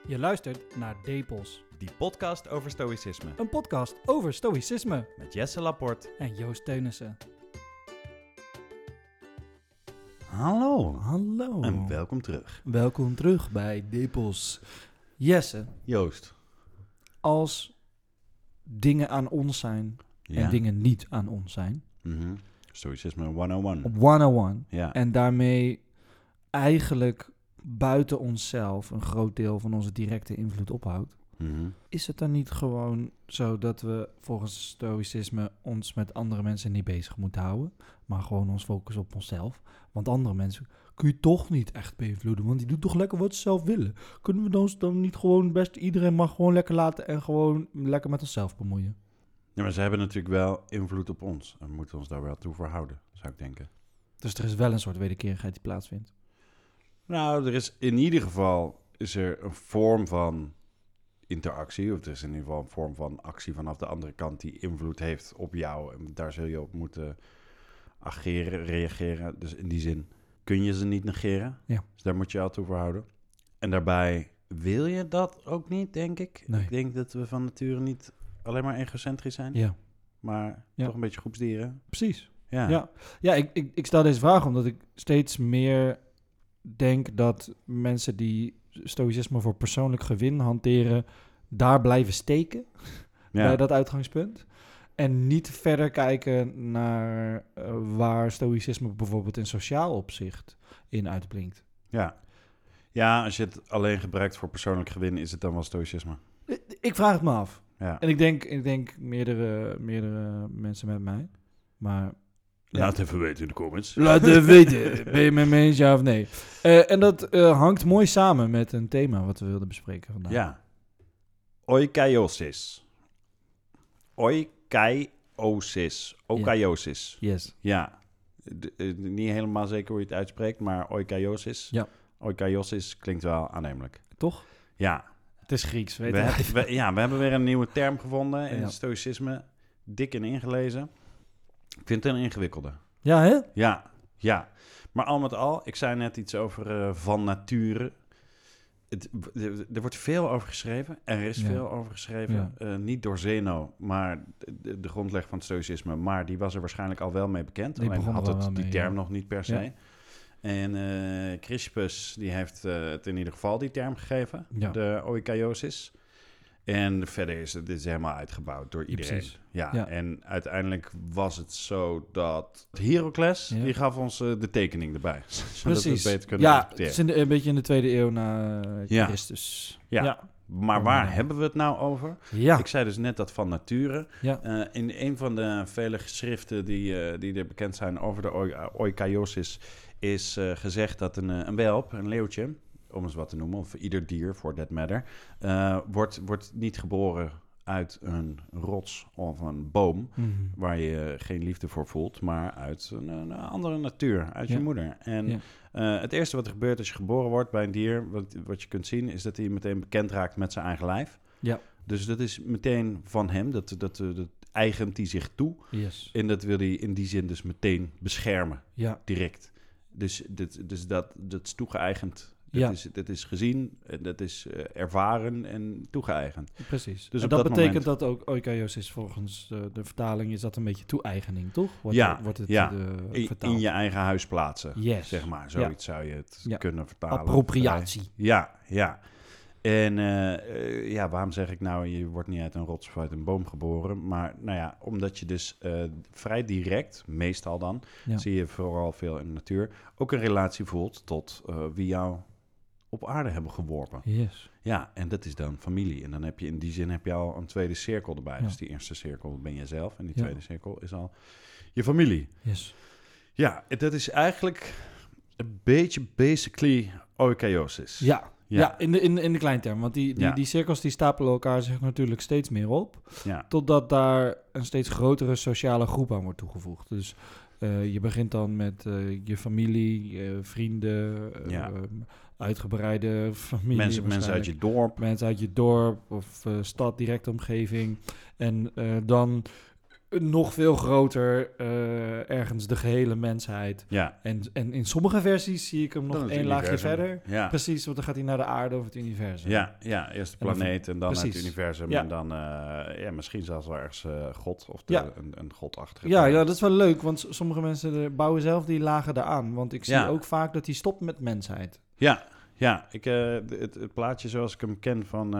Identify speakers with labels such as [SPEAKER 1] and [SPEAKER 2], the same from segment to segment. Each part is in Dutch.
[SPEAKER 1] Je luistert naar Depos,
[SPEAKER 2] Die podcast over stoïcisme.
[SPEAKER 1] een podcast over stoïcisme
[SPEAKER 2] Met Jesse Laporte.
[SPEAKER 1] en Joost Teunissen.
[SPEAKER 2] Hallo.
[SPEAKER 1] Hallo.
[SPEAKER 2] En welkom terug.
[SPEAKER 1] Welkom terug bij Depos. Jesse,
[SPEAKER 2] Joost.
[SPEAKER 1] als dingen aan ons zijn en dingen niet aan ons zijn,
[SPEAKER 2] Stoïcisme 101.
[SPEAKER 1] op 101,
[SPEAKER 2] Ja.
[SPEAKER 1] en daarmee eigenlijk buiten onszelf een groot deel van onze directe invloed ophoudt, is het dan niet gewoon zo dat we volgens stoïcisme ons met andere mensen niet bezig moeten houden, maar gewoon ons focus op onszelf? Want andere mensen kun je toch niet echt beïnvloeden, want die doen toch lekker wat ze zelf willen. Kunnen we ons dan niet gewoon best, iedereen mag gewoon lekker laten en gewoon lekker met onszelf bemoeien?
[SPEAKER 2] Ja, maar ze hebben natuurlijk wel invloed op ons. En we moeten ons daar wel toe verhouden, zou ik denken.
[SPEAKER 1] Dus er is wel een soort wederkerigheid die plaatsvindt.
[SPEAKER 2] Nou, er is in ieder geval een vorm van interactie. Of er is in ieder geval een vorm van actie vanaf de andere kant die invloed heeft op jou. En daar zul je op moeten ageren, reageren. Dus in die zin kun je ze niet negeren.
[SPEAKER 1] Ja.
[SPEAKER 2] Dus daar moet je jou toe verhouden. En daarbij wil je dat ook niet, denk ik.
[SPEAKER 1] Nee.
[SPEAKER 2] Ik denk dat we van nature niet alleen maar egocentrisch zijn.
[SPEAKER 1] Ja,
[SPEAKER 2] Maar
[SPEAKER 1] Ja.
[SPEAKER 2] toch een beetje groepsdieren.
[SPEAKER 1] precies.
[SPEAKER 2] Ja.
[SPEAKER 1] Ja, ik stel deze vraag omdat ik steeds meer denk dat mensen die stoïcisme voor persoonlijk gewin hanteren, daar blijven steken bij dat uitgangspunt. En niet verder kijken naar waar stoïcisme bijvoorbeeld in sociaal opzicht in uitblinkt.
[SPEAKER 2] Ja, als je het alleen gebruikt voor persoonlijk gewin, is het dan wel stoïcisme.
[SPEAKER 1] Ik vraag het me af.
[SPEAKER 2] Ja.
[SPEAKER 1] En ik denk meerdere mensen met mij. Maar
[SPEAKER 2] Laat even weten in de comments.
[SPEAKER 1] laat even weten. Ben je met me eens, ja of nee? En dat hangt mooi samen met een thema wat we wilden bespreken vandaag.
[SPEAKER 2] Ja. Oikaiosis. Oikaiosis. Oikaiosis.
[SPEAKER 1] Yes.
[SPEAKER 2] Ja. Niet helemaal zeker hoe je het uitspreekt, maar oikaiosis.
[SPEAKER 1] Ja.
[SPEAKER 2] Oikaiosis klinkt wel aannemelijk.
[SPEAKER 1] Toch?
[SPEAKER 2] Ja.
[SPEAKER 1] Het is Grieks, weet
[SPEAKER 2] We
[SPEAKER 1] je.
[SPEAKER 2] hebben weer een nieuwe term gevonden in
[SPEAKER 1] Ja.
[SPEAKER 2] het stoïcisme. Dik in ingelezen. Ik vind het een ingewikkelde.
[SPEAKER 1] Ja, hè?
[SPEAKER 2] Ja. Maar al met al, ik zei net iets over van nature. Er wordt veel over geschreven. Er is
[SPEAKER 1] Ja.
[SPEAKER 2] veel over geschreven.
[SPEAKER 1] Ja.
[SPEAKER 2] Niet door Zeno, maar de grondleg van het stoïcisme. Maar die was er waarschijnlijk al wel mee bekend.
[SPEAKER 1] Die
[SPEAKER 2] Alleen
[SPEAKER 1] begon
[SPEAKER 2] had
[SPEAKER 1] er wel
[SPEAKER 2] het die
[SPEAKER 1] mee,
[SPEAKER 2] term
[SPEAKER 1] ja.
[SPEAKER 2] nog niet per se.
[SPEAKER 1] Ja.
[SPEAKER 2] En Chrysippus, die heeft het in ieder geval die term gegeven.
[SPEAKER 1] Ja.
[SPEAKER 2] De oikaiosis. En verder is het helemaal uitgebouwd door
[SPEAKER 1] Ja,
[SPEAKER 2] iedereen.
[SPEAKER 1] precies.
[SPEAKER 2] Ja,
[SPEAKER 1] Ja.
[SPEAKER 2] en uiteindelijk was het zo dat Heracles,
[SPEAKER 1] Ja.
[SPEAKER 2] die gaf ons de tekening erbij. Zodat we
[SPEAKER 1] Precies.
[SPEAKER 2] het beter kunnen
[SPEAKER 1] Ja, het
[SPEAKER 2] interpreteren.
[SPEAKER 1] is een beetje in de 2e eeuw na
[SPEAKER 2] Ja.
[SPEAKER 1] Christus.
[SPEAKER 2] Ja.
[SPEAKER 1] Ja.
[SPEAKER 2] Maar waar hebben we het nou over?
[SPEAKER 1] Ja.
[SPEAKER 2] Ik zei dus net dat van nature.
[SPEAKER 1] Ja.
[SPEAKER 2] In een van de vele geschriften die er bekend zijn over de oikaiosis is gezegd dat een welp, een leeuwtje, om eens wat te noemen, of ieder dier, for that matter, wordt niet geboren uit een rots of een boom,
[SPEAKER 1] Mhm.
[SPEAKER 2] waar je geen liefde voor voelt, maar uit een andere natuur, uit
[SPEAKER 1] Ja.
[SPEAKER 2] je moeder. En
[SPEAKER 1] Ja.
[SPEAKER 2] het eerste wat er gebeurt als je geboren wordt bij een dier, wat je kunt zien, is dat hij meteen bekend raakt met zijn eigen lijf.
[SPEAKER 1] Ja.
[SPEAKER 2] Dus dat is meteen van hem, dat eigent hij zich toe.
[SPEAKER 1] Yes.
[SPEAKER 2] En dat wil hij in die zin dus meteen beschermen,
[SPEAKER 1] Ja.
[SPEAKER 2] direct. Dus dat is toegeëigend.
[SPEAKER 1] Ja.
[SPEAKER 2] Dat is gezien, dat is ervaren en toegeëigend.
[SPEAKER 1] Precies.
[SPEAKER 2] Dus
[SPEAKER 1] En
[SPEAKER 2] op
[SPEAKER 1] dat
[SPEAKER 2] dat
[SPEAKER 1] betekent
[SPEAKER 2] moment-
[SPEAKER 1] dat ook oikaiosis volgens de vertaling is dat een beetje toe-eigening, toch? Wordt het
[SPEAKER 2] ja.
[SPEAKER 1] vertaald.
[SPEAKER 2] In je eigen huis plaatsen,
[SPEAKER 1] Yes.
[SPEAKER 2] zeg maar. Zoiets zou je het
[SPEAKER 1] Ja.
[SPEAKER 2] kunnen vertalen.
[SPEAKER 1] Appropriatie.
[SPEAKER 2] Ja. En waarom zeg ik nou, je wordt niet uit een rots of uit een boom geboren. Maar nou ja, omdat je dus vrij direct, meestal dan,
[SPEAKER 1] Ja.
[SPEAKER 2] zie je vooral veel in de natuur, ook een relatie voelt tot wie jou op aarde hebben geworpen.
[SPEAKER 1] Yes.
[SPEAKER 2] Ja, en dat is dan familie. En dan heb je in die zin al een tweede cirkel erbij.
[SPEAKER 1] Ja.
[SPEAKER 2] Dus die eerste cirkel ben je zelf en die
[SPEAKER 1] Ja.
[SPEAKER 2] tweede cirkel is al je familie.
[SPEAKER 1] Yes.
[SPEAKER 2] Ja, dat is eigenlijk een beetje basically oikaiosis.
[SPEAKER 1] Ja. Ja, in de kleinterm. Want
[SPEAKER 2] Ja.
[SPEAKER 1] die cirkels die stapelen elkaar zich natuurlijk steeds meer op.
[SPEAKER 2] Ja.
[SPEAKER 1] Totdat daar een steeds grotere sociale groep aan wordt toegevoegd. Dus je begint dan met je familie, vrienden,
[SPEAKER 2] Ja.
[SPEAKER 1] uitgebreide familie.
[SPEAKER 2] Mensen uit
[SPEAKER 1] waarschijnlijk.
[SPEAKER 2] je dorp.
[SPEAKER 1] Mensen uit je dorp of stad, directe omgeving. En dan nog veel groter, ergens de gehele mensheid.
[SPEAKER 2] Ja.
[SPEAKER 1] En in sommige versies zie ik hem nog één laagje verder.
[SPEAKER 2] Ja.
[SPEAKER 1] Precies, want dan gaat hij naar de aarde of het universum.
[SPEAKER 2] Ja, eerst de planeet en dan het universum.
[SPEAKER 1] Ja.
[SPEAKER 2] En dan misschien zelfs wel ergens God of een godachtige.
[SPEAKER 1] Ja, dat is wel leuk, want sommige mensen bouwen zelf die lagen eraan. Want ik zie ook vaak dat hij stopt met mensheid.
[SPEAKER 2] Ja, het plaatje zoals ik hem ken van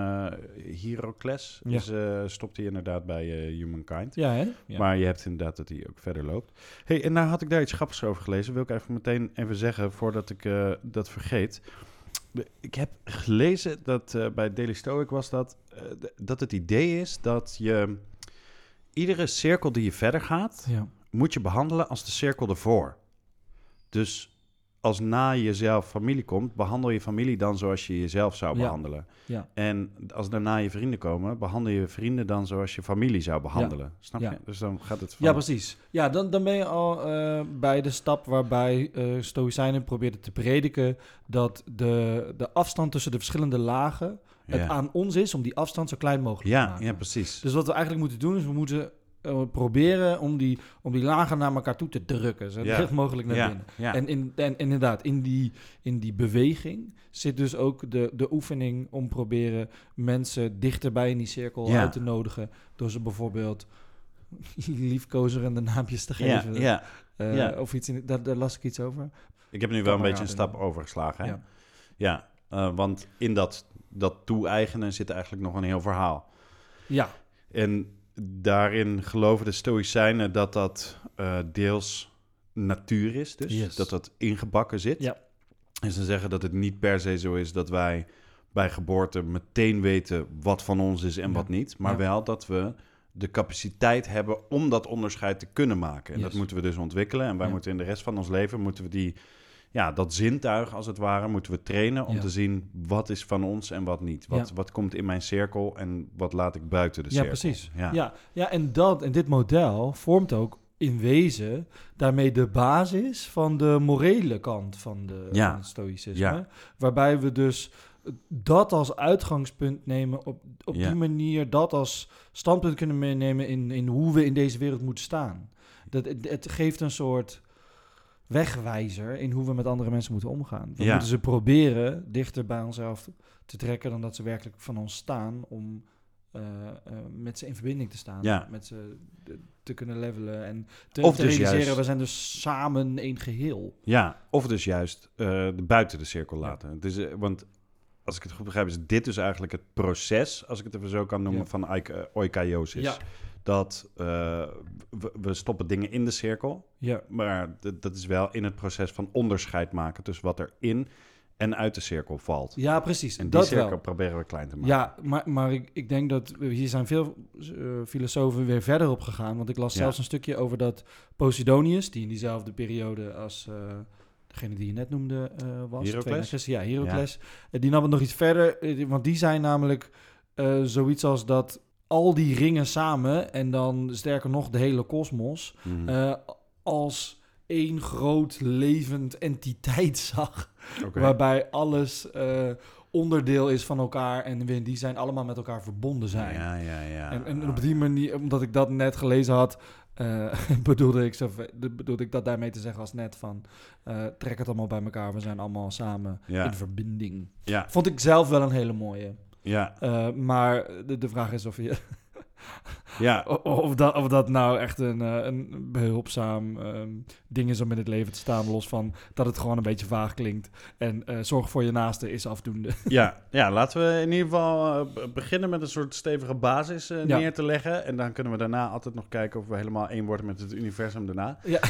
[SPEAKER 2] Heracles stopt hij inderdaad bij Humankind.
[SPEAKER 1] Ja, hè? Ja.
[SPEAKER 2] Maar je hebt inderdaad dat hij ook verder loopt. Hey, en nou had ik daar iets grappigs over gelezen. Wil ik meteen even zeggen, voordat ik dat vergeet. Ik heb gelezen dat bij Daily Stoic was dat het idee is dat je iedere cirkel die je verder gaat, moet je behandelen als de cirkel ervoor. Dus als na jezelf familie komt, behandel je familie dan zoals je jezelf zou behandelen. Ja. En als daarna je vrienden komen, behandel je vrienden dan zoals je familie zou behandelen. Snap je? Dus dan gaat het van...
[SPEAKER 1] Ja, precies. Ja, dan ben je al bij de stap waarbij Stoïcijnen probeerden te prediken dat de afstand tussen de verschillende lagen het aan ons is om die afstand zo klein mogelijk te maken.
[SPEAKER 2] Ja, precies.
[SPEAKER 1] Dus wat we eigenlijk moeten doen, is we moeten proberen om die lagen naar elkaar toe te drukken. Zo dicht mogelijk naar binnen. Ja. En inderdaad, in die beweging zit dus ook de oefening om proberen mensen dichterbij in die cirkel uit te nodigen. Door ze bijvoorbeeld liefkozerende naampjes te geven. Of iets daar las ik iets over.
[SPEAKER 2] Ik heb nu wel een beetje een stap overgeslagen. Hè? Ja, want in dat toe-eigenen zit eigenlijk nog een heel verhaal. Ja. En daarin geloven de Stoïcijnen dat deels natuur is, dus dat ingebakken zit. Ja. En ze zeggen dat het niet per se zo is dat wij bij geboorte meteen weten wat van ons is en wat niet, maar wel dat we de capaciteit hebben om dat onderscheid te kunnen maken. En dat moeten we dus ontwikkelen. En wij moeten in de rest van ons leven, moeten we dat zintuig als het ware, moeten we trainen om te zien wat is van ons en wat niet. Wat komt in mijn cirkel en wat laat ik buiten de cirkel.
[SPEAKER 1] Ja, precies. Ja, en dit model vormt ook in wezen daarmee de basis van de morele kant van het stoïcisme. Ja. Waarbij we dus dat als uitgangspunt nemen, op die manier dat als standpunt kunnen meenemen in hoe we in deze wereld moeten staan. Het geeft een soort wegwijzer in hoe we met andere mensen moeten omgaan. We moeten ze proberen dichter bij onszelf te trekken dan dat ze werkelijk van ons staan om met ze in verbinding te staan. Met ze te kunnen levelen en te realiseren, juist, we zijn dus samen één geheel.
[SPEAKER 2] Ja, of dus juist buiten de cirkel laten. Dus, want als ik het goed begrijp, is dit dus eigenlijk het proces, als ik het even zo kan noemen, van oikaiosis. Ja. Dat we stoppen dingen in de cirkel, maar dat is wel in het proces van onderscheid maken tussen wat er in en uit de cirkel valt.
[SPEAKER 1] Ja, precies.
[SPEAKER 2] En die cirkel proberen we klein te maken.
[SPEAKER 1] Ja, maar ik denk dat hier zijn veel filosofen weer verder op gegaan, want ik las zelfs een stukje over dat Posidonius, die in diezelfde periode als degene die je net noemde was.
[SPEAKER 2] Heracles?
[SPEAKER 1] Ja, Heracles. Ja. Die nam het nog iets verder, want die zijn namelijk zoiets als dat al die ringen samen en dan sterker nog de hele kosmos als één groot levend entiteit zag. Okay. Waarbij alles onderdeel is van elkaar en die zijn allemaal met elkaar verbonden zijn. Ja. En op die manier, omdat ik dat net gelezen had, bedoelde ik dat daarmee te zeggen als net van trek het allemaal bij elkaar, we zijn allemaal samen in verbinding. Ja. Vond ik zelf wel een hele mooie. Ja. Maar de vraag is of je of dat nou echt een behulpzaam ding is om in het leven te staan, los van dat het gewoon een beetje vaag klinkt. En zorg voor je naaste is afdoende. Ja,
[SPEAKER 2] laten we in ieder geval beginnen met een soort stevige basis neer te leggen. En dan kunnen we daarna altijd nog kijken of we helemaal één worden met het universum daarna. Ja.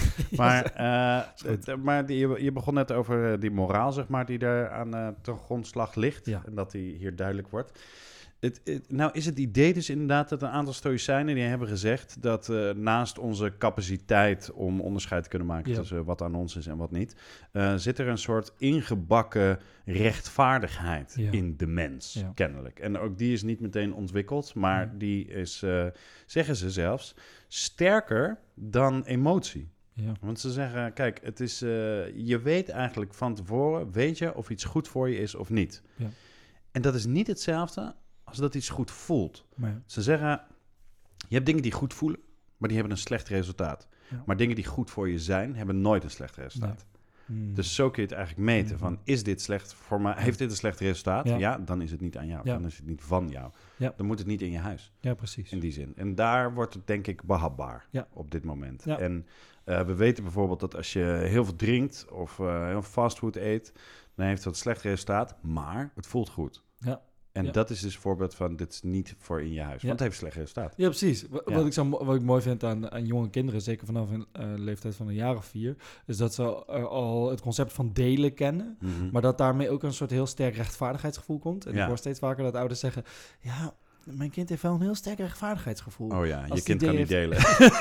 [SPEAKER 2] Maar je begon net over die moraal, zeg maar, die daar aan ten grondslag ligt. Ja. En dat die hier duidelijk wordt. Nou is het idee dus inderdaad dat een aantal stoïcijnen die hebben gezegd dat naast onze capaciteit om onderscheid te kunnen maken tussen wat aan ons is en wat niet, zit er een soort ingebakken rechtvaardigheid in de mens, kennelijk. En ook die is niet meteen ontwikkeld, maar die is, zeggen ze zelfs, sterker dan emotie. Ja. Want ze zeggen, kijk, het is, je weet eigenlijk van tevoren, weet je of iets goed voor je is of niet. Ja. En dat is niet hetzelfde als dat iets goed voelt. Nee. Ze zeggen, je hebt dingen die goed voelen, maar die hebben een slecht resultaat.
[SPEAKER 1] Ja.
[SPEAKER 2] Maar dingen die goed voor je zijn, hebben nooit een slecht resultaat. Dus zo kun je het eigenlijk meten. Van, is dit slecht voor mij? Heeft dit een slecht resultaat? Ja, dan is het niet aan jou. Dan is het niet van jou. Ja. Dan moet het niet in je huis.
[SPEAKER 1] Ja, precies.
[SPEAKER 2] In die zin. En daar wordt het denk ik behapbaar op dit moment.
[SPEAKER 1] Ja.
[SPEAKER 2] En we weten bijvoorbeeld dat als je heel veel drinkt of heel veel fastfood eet, dan heeft dat een slecht resultaat, maar het voelt goed. Ja. En dat is dus een voorbeeld van, dit is niet voor in je huis. Want het heeft een slecht resultaat.
[SPEAKER 1] Ja, precies. Wat ik mooi vind aan jonge kinderen, zeker vanaf een leeftijd van een jaar of 4... is dat ze al het concept van delen kennen. Mm-hmm. Maar dat daarmee ook een soort heel sterk rechtvaardigheidsgevoel komt. En ik hoor steeds vaker dat ouders zeggen, ja, mijn kind heeft wel een heel sterk rechtvaardigheidsgevoel.
[SPEAKER 2] Oh ja, je kind kan niet delen.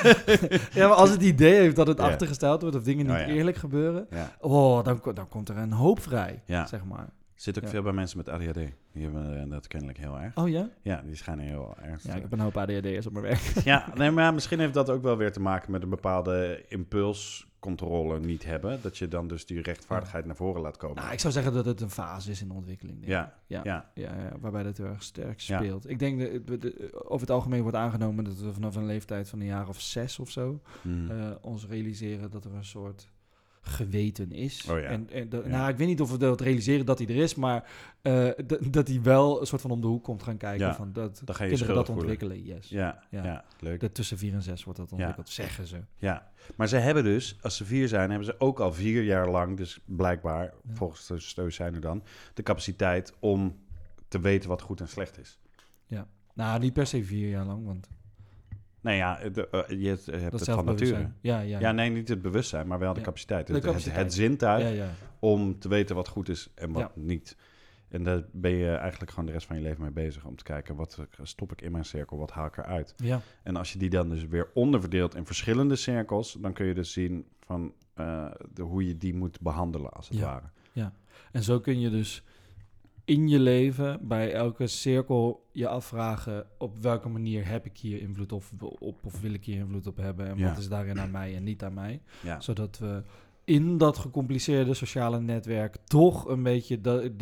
[SPEAKER 1] Ja, maar als het idee heeft dat het achtergesteld wordt of dingen niet eerlijk gebeuren, dan komt er een hoop vrij, zeg maar.
[SPEAKER 2] Zit ook veel bij mensen met ADHD. Die hebben dat kennelijk heel erg.
[SPEAKER 1] Oh ja?
[SPEAKER 2] Ja, die schijnen heel erg.
[SPEAKER 1] Ja, ik heb een hoop ADHD'ers op mijn werk.
[SPEAKER 2] Ja, nee, maar misschien heeft dat ook wel weer te maken met een bepaalde impulscontrole niet hebben. Dat je dan dus die rechtvaardigheid naar voren laat komen.
[SPEAKER 1] Nou, ik zou zeggen dat het een fase is in de ontwikkeling.
[SPEAKER 2] Ja,
[SPEAKER 1] waarbij dat heel erg sterk speelt. Ik denk dat over het algemeen wordt aangenomen dat we vanaf een leeftijd van een jaar of 6 of zo ons realiseren dat er een soort geweten is.
[SPEAKER 2] Oh ja.
[SPEAKER 1] Nou, ik weet niet of we dat realiseren dat hij er is, maar dat hij wel een soort van om de hoek komt gaan kijken van dat kinderen dat ontwikkelen. Yes.
[SPEAKER 2] Ja, leuk.
[SPEAKER 1] Dat tussen 4 en 6 wordt dat ontwikkeld, zeggen ze.
[SPEAKER 2] Ja, maar ze hebben dus, als ze 4 zijn, hebben ze ook al 4 jaar lang, dus blijkbaar, volgens de Stoïcijnen dan, de capaciteit om te weten wat goed en slecht is.
[SPEAKER 1] Ja, nou, niet per se 4 jaar lang, want
[SPEAKER 2] Nee, ja, je hebt het van nature. Ja, nee, niet het bewustzijn, maar wel de capaciteit. Het zintuig om te weten wat goed is en wat niet. En daar ben je eigenlijk gewoon de rest van je leven mee bezig om te kijken, wat stop ik in mijn cirkel, wat haal ik eruit. Ja. En als je die dan dus weer onderverdeelt in verschillende cirkels, dan kun je dus zien van hoe je die moet behandelen, als het ware. Ja,
[SPEAKER 1] en zo kun je dus in je leven bij elke cirkel je afvragen, op welke manier heb ik hier invloed op of wil ik hier invloed op hebben en wat is daarin aan mij en niet aan mij. Ja. Zodat we in dat gecompliceerde sociale netwerk toch een beetje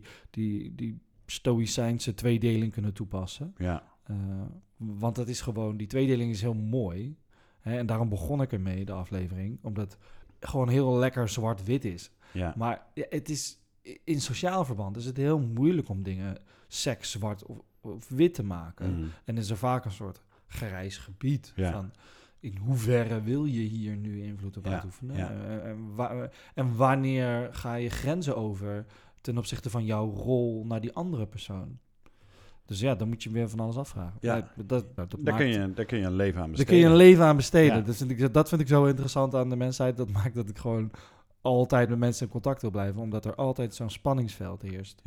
[SPEAKER 1] die stoïcijnse tweedeling kunnen toepassen. Ja. Want dat is gewoon, die tweedeling is heel mooi. Hè, en daarom begon ik ermee, de aflevering, omdat het gewoon heel lekker zwart-wit is. Ja. Maar het is in sociaal verband is het heel moeilijk om dingen seks, zwart of wit te maken. Mm. En is er vaak een soort grijs gebied van in hoeverre wil je hier nu invloed op uitoefenen? Ja. En wanneer ga je grenzen over ten opzichte van jouw rol naar die andere persoon? Dus ja, dan moet je weer van alles afvragen.
[SPEAKER 2] Ja. Daar kun je een leven aan besteden.
[SPEAKER 1] Daar kun je een leven aan besteden. Ja. Dat vind ik zo interessant aan de mensheid. Dat maakt dat ik gewoon altijd met mensen in contact wil blijven, omdat er altijd zo'n spanningsveld heerst.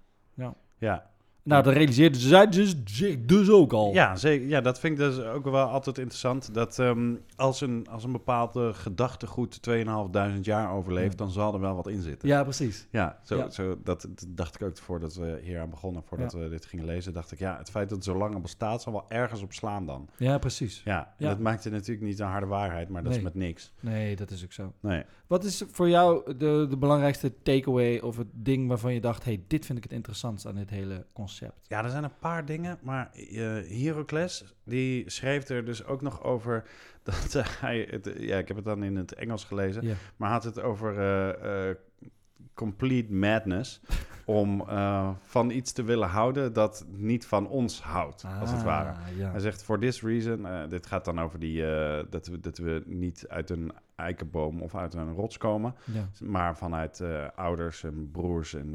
[SPEAKER 1] Ja. Nou, dat realiseerden zij dus ook al.
[SPEAKER 2] Ja, zeker. Ja, dat vind ik dus ook wel altijd interessant. Dat als een bepaalde gedachtegoed 2.500 jaar overleeft, dan zal er wel wat in zitten.
[SPEAKER 1] Ja, precies.
[SPEAKER 2] Ja, zo, dat dacht ik ook voordat we hier aan begonnen, voordat we dit gingen lezen, dacht ik, het feit dat het zo lang al bestaat, zal wel ergens op slaan dan.
[SPEAKER 1] Ja, precies.
[SPEAKER 2] Ja, dat maakt het natuurlijk niet een harde waarheid, maar dat is met niks.
[SPEAKER 1] Nee, dat is ook zo.
[SPEAKER 2] Nee.
[SPEAKER 1] Wat is voor jou de belangrijkste takeaway of het ding waarvan je dacht, dit vind ik het interessantst aan dit hele concept?
[SPEAKER 2] Ja, er zijn een paar dingen, maar Heracles, die schreef er dus ook nog over dat hij, ik heb het dan in het Engels gelezen, maar had het over complete madness om van iets te willen houden dat niet van ons houdt, als het ware. Ja. Hij zegt, for this reason, dit gaat dan over dat we niet uit een eikenboom of uit een rots komen, maar vanuit ouders en broers en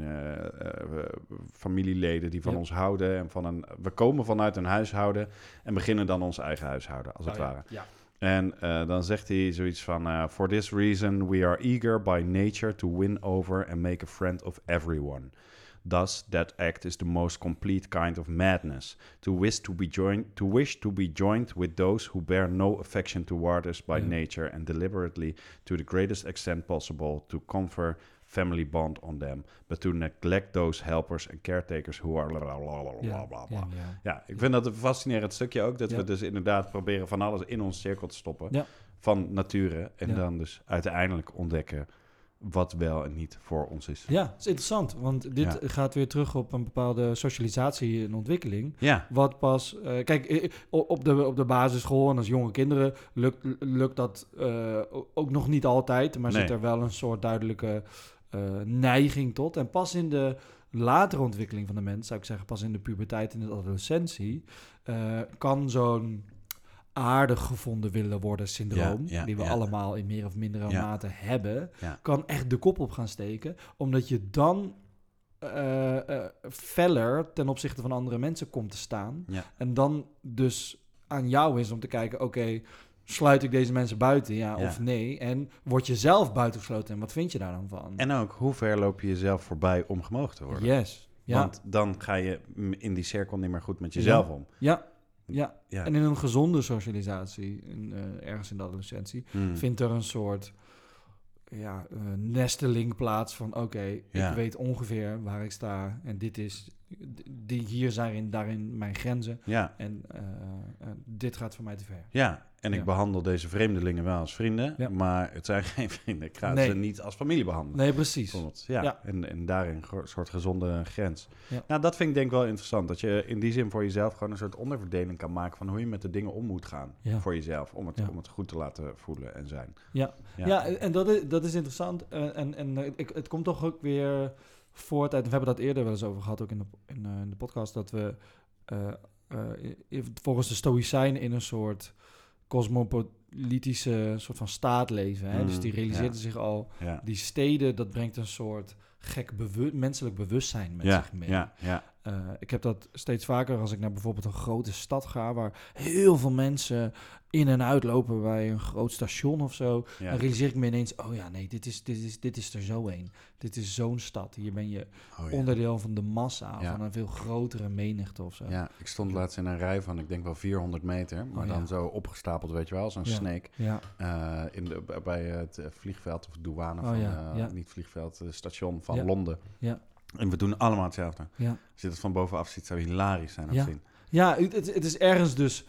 [SPEAKER 2] familieleden die van ons houden. En we komen vanuit een huishouden en beginnen dan ons eigen huishouden, als het ware. Ja. En dan zegt hij zoiets van, for this reason we are eager by nature to win over and make a friend of everyone. Thus, that act is the most complete kind of madness, to wish to be joined with those who bear no affection toward us by nature and deliberately, to the greatest extent possible, to confer family bond on them, but to neglect those helpers and caretakers who are bla. Ja, ik vind dat een fascinerend stukje ook, dat we dus inderdaad proberen van alles in ons cirkel te stoppen, van nature, en dan dus uiteindelijk ontdekken wat wel en niet voor ons is.
[SPEAKER 1] Ja, dat is interessant, want dit gaat weer terug op een bepaalde socialisatie en ontwikkeling.
[SPEAKER 2] Ja.
[SPEAKER 1] Wat pas... kijk, op de basisschool en als jonge kinderen lukt dat ook nog niet altijd, maar zit er wel een soort duidelijke neiging tot. En pas in de latere ontwikkeling van de mens, zou ik zeggen, pas in de puberteit en de adolescentie, kan zo'n aardig gevonden willen worden syndroom, die we allemaal in meer of mindere mate hebben, kan echt de kop op gaan steken, omdat je dan feller ten opzichte van andere mensen komt te staan. Ja. En dan dus aan jou is om te kijken, oké, sluit ik deze mensen buiten, of nee? En word je zelf buitengesloten en wat vind je daar dan van?
[SPEAKER 2] En ook, hoe ver loop je jezelf voorbij om gemogen te worden?
[SPEAKER 1] Yes. Ja.
[SPEAKER 2] Want dan ga je in die cirkel niet meer goed met jezelf om.
[SPEAKER 1] Ja. En in een gezonde socialisatie, ergens in de adolescentie, vindt er een soort nesteling plaats van ik weet ongeveer waar ik sta en hier zijn daarin mijn grenzen en dit gaat voor mij te ver.
[SPEAKER 2] Ja, en ik behandel deze vreemdelingen wel als vrienden, maar het zijn geen vrienden. Ik ga ze niet als familie behandelen.
[SPEAKER 1] Nee, precies.
[SPEAKER 2] En daarin een soort gezonde grens. Ja. Nou, dat vind ik denk ik wel interessant. Dat je in die zin voor jezelf gewoon een soort onderverdeling kan maken van hoe je met de dingen om moet gaan voor jezelf. Om het goed te laten voelen en zijn.
[SPEAKER 1] Ja, en dat is interessant. Het komt toch ook weer voort uit, we hebben dat eerder wel eens over gehad, ook in de podcast, dat we volgens de Stoïcijnen in een soort cosmopolitische soort van staat leven. Hè? Dus die realiseerden zich al, die steden, dat brengt een soort gek menselijk bewustzijn met zich mee. Ik heb dat steeds vaker als ik naar bijvoorbeeld een grote stad ga, waar heel veel mensen in en uitlopen bij een groot station of zo. Dan realiseer ik me ineens, dit is er zo een. Dit is zo'n stad. Hier ben je onderdeel van de massa, van een veel grotere menigte of zo.
[SPEAKER 2] Ja, ik stond laatst in een rij van, ik denk wel 400 meter, maar dan zo opgestapeld, weet je wel, als een snake. Bij het vliegveld of douane van, niet vliegveld, station van Londen. Ja. En we doen allemaal hetzelfde. Ja. Als je het van bovenaf ziet, zou hilarisch zijn om te zien.
[SPEAKER 1] Ja, het is ergens dus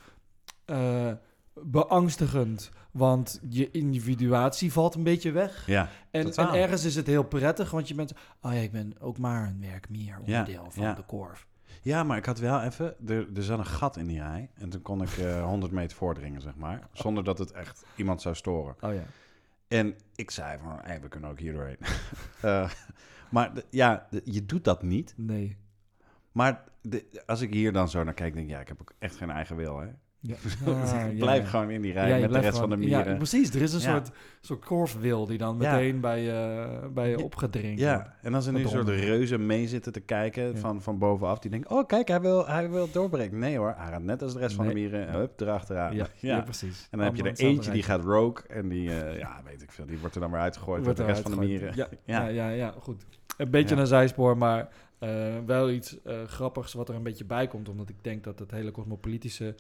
[SPEAKER 1] beangstigend, want je individuatie valt een beetje weg. Ja, en ergens is het heel prettig, want je bent, ik ben ook maar een werkmier, onderdeel van de korf.
[SPEAKER 2] Ja, maar ik had wel even, er zat een gat in die rij en toen kon ik 100 meter voordringen, zeg maar, zonder dat het echt iemand zou storen. Oh ja. En ik zei van, we kunnen ook hier doorheen. Maar je doet dat niet.
[SPEAKER 1] Nee.
[SPEAKER 2] Maar als ik hier dan zo naar kijk, denk ik, ik heb ook echt geen eigen wil, hè. Ik blijf gewoon in die rij met de rest van de mieren.
[SPEAKER 1] Ja, precies. Er is een soort korfwil die dan meteen bij je opgedrinkt wordt.
[SPEAKER 2] Ja, en als er nu een soort reuzen mee zitten te kijken van bovenaf, die denken, kijk, hij wil doorbreken. Nee hoor, hij gaat net als de rest van de mieren, erachteraan. Ja,
[SPEAKER 1] precies.
[SPEAKER 2] En dan heb je er eentje die gaat rogue en die, weet ik veel, die wordt er dan weer uitgegooid door de rest van de mieren.
[SPEAKER 1] Ja, goed. Een beetje een zijspoor, maar wel iets grappigs wat er een beetje bij komt, omdat ik denk dat het hele cosmopolitische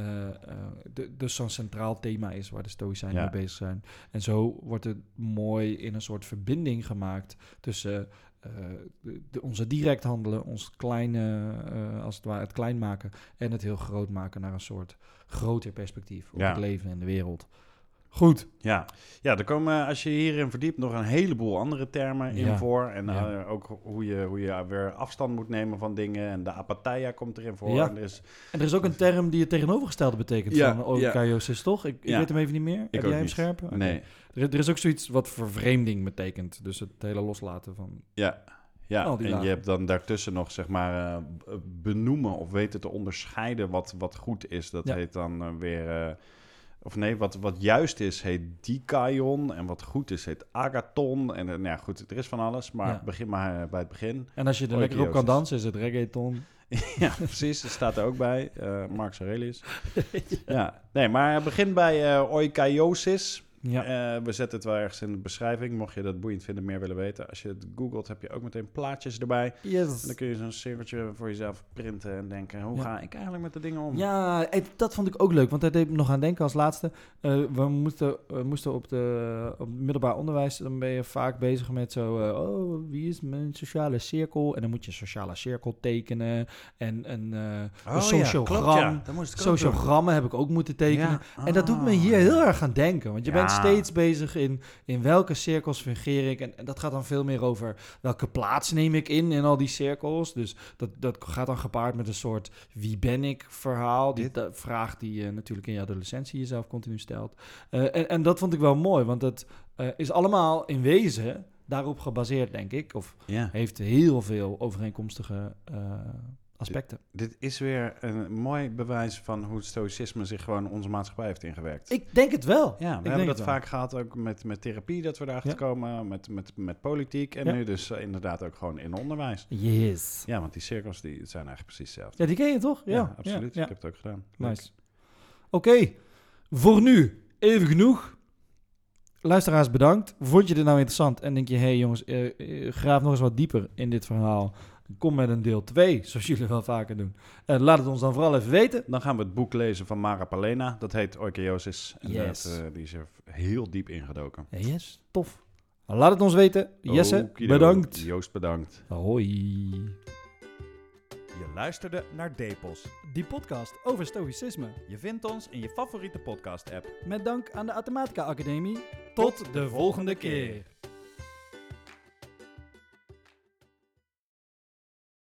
[SPEAKER 1] dus zo'n centraal thema is waar de Stoïcijnen mee bezig zijn. En zo wordt het mooi in een soort verbinding gemaakt tussen onze direct handelen, ons kleine, als het ware het klein maken en het heel groot maken naar een soort groter perspectief op het leven en de wereld. Goed.
[SPEAKER 2] Ja, er komen, als je hierin verdiept, nog een heleboel andere termen in voor. En ook hoe je weer afstand moet nemen van dingen. En de apatheia komt erin voor.
[SPEAKER 1] Ja. En er is ook een term die het tegenovergestelde betekent van oikaiosis, toch? Ik weet hem even niet meer. Heb jij hem scherp? Okay.
[SPEAKER 2] Nee.
[SPEAKER 1] Er is ook zoiets wat vervreemding betekent. Dus het hele loslaten van...
[SPEAKER 2] Ja, en je hebt dan daartussen nog, zeg maar, benoemen of weten te onderscheiden wat goed is. Dat heet dan weer... Of nee, wat juist is, heet dikaion. En wat goed is, heet agathon. En goed, er is van alles. Maar begin maar bij het begin.
[SPEAKER 1] En als je er lekker op kan dansen, is het reggaeton.
[SPEAKER 2] Ja, precies. Dat staat er ook bij. Marcus Aurelius. Nee, maar begin bij oikaiosis. Ja. We zetten het wel ergens in de beschrijving. Mocht je dat boeiend vinden, meer willen weten. Als je het googelt, heb je ook meteen plaatjes erbij.
[SPEAKER 1] Yes.
[SPEAKER 2] En dan kun je zo'n cirkeltje voor jezelf printen en denken... hoe ga ik eigenlijk met de dingen om?
[SPEAKER 1] Ja, dat vond ik ook leuk. Want daar deed ik nog aan denken als laatste. We moesten op het middelbaar onderwijs... dan ben je vaak bezig met zo... wie is mijn sociale cirkel? En dan moet je een sociale cirkel tekenen. En een sociogram.
[SPEAKER 2] Ja, klopt,
[SPEAKER 1] sociogrammen heb ik ook moeten tekenen. En dat doet me hier heel erg aan denken. Want je bent steeds bezig in welke cirkels fungeer ik. En dat gaat dan veel meer over welke plaats neem ik in al die cirkels. Dus dat gaat dan gepaard met een soort wie ben ik verhaal. Die vraag die je natuurlijk in je adolescentie jezelf continu stelt. En dat vond ik wel mooi, want dat is allemaal in wezen daarop gebaseerd, denk ik. Of heeft heel veel overeenkomstige aspecten.
[SPEAKER 2] Dit is weer een mooi bewijs van hoe het stoïcisme zich gewoon in onze maatschappij heeft ingewerkt.
[SPEAKER 1] Ik denk het wel.
[SPEAKER 2] Ja, we hebben dat vaak gehad ook met therapie, dat we daarachter komen, met politiek en nu dus inderdaad ook gewoon in onderwijs.
[SPEAKER 1] Yes.
[SPEAKER 2] Ja, want die cirkels die zijn eigenlijk precies hetzelfde.
[SPEAKER 1] Ja, die ken je toch?
[SPEAKER 2] Ja, absoluut.
[SPEAKER 1] Ja.
[SPEAKER 2] Ik heb het ook gedaan.
[SPEAKER 1] Nice. Oké, voor nu even genoeg. Luisteraars, bedankt. Vond je dit nou interessant en denk je, hey jongens, graaf nog eens wat dieper in dit verhaal. Kom met een deel 2, zoals jullie wel vaker doen. Laat het ons dan vooral even weten.
[SPEAKER 2] Dan gaan we het boek lezen van Mara Palena. Dat heet Oikeiosis. En
[SPEAKER 1] Yes.
[SPEAKER 2] die is er heel diep ingedoken.
[SPEAKER 1] Yes, tof. Laat het ons weten. Jesse, bedankt.
[SPEAKER 2] Joost, bedankt.
[SPEAKER 1] Hoi.
[SPEAKER 3] Je luisterde naar Depos.
[SPEAKER 1] Die podcast over stoïcisme.
[SPEAKER 3] Je vindt ons in je favoriete podcast-app.
[SPEAKER 1] Met dank aan de Athematica Academie. Tot de volgende keer.